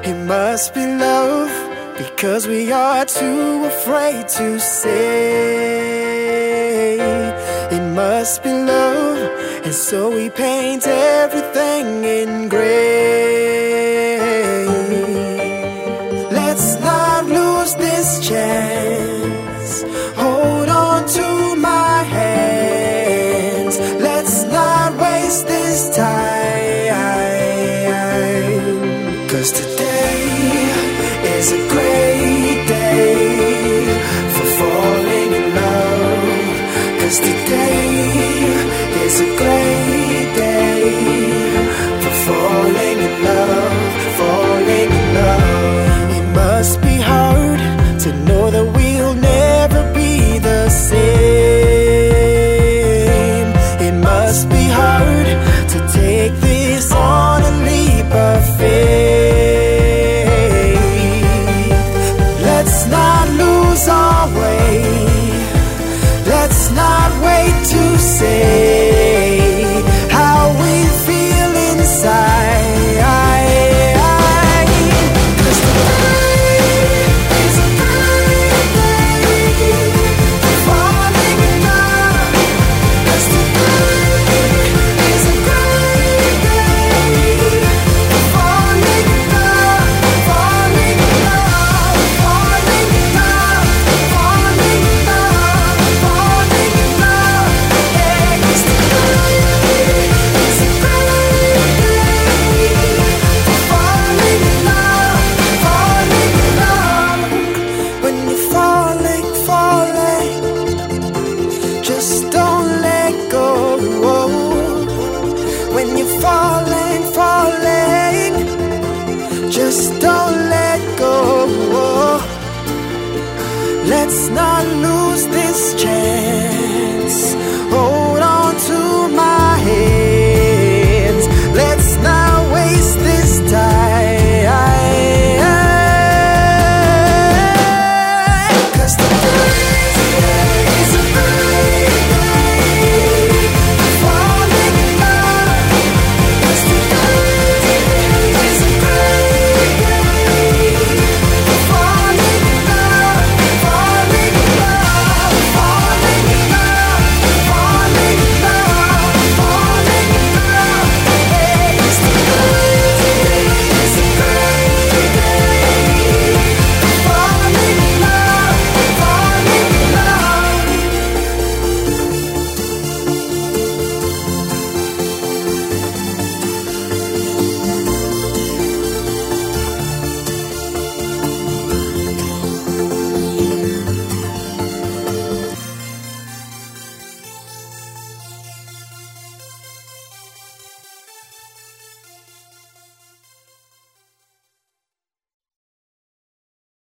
It must be love, because we are too afraid to say. It must be love, and so we paint everything in gray. Let's not lose this chance. Hold on to my hands. Let's not waste this time. 'Cause today is a great day for falling in love. 'Cause today is a great day for falling in love, falling in love. It must be hard to know that we'll never be the same. It must be hard to take this on a leap of faith. Let's not lose our way. Let's not wait to say how we feel inside. 'Cause today is a great day for falling in love. 'Cause today is a great day for falling in love, falling in love, falling in love, falling in love, falling in love. Yeah, 'cause today is a great day for falling in love, falling in love. When you're falling, falling, just don't let go. When you're falling, falling, just don't let go. Let's not lose this chance.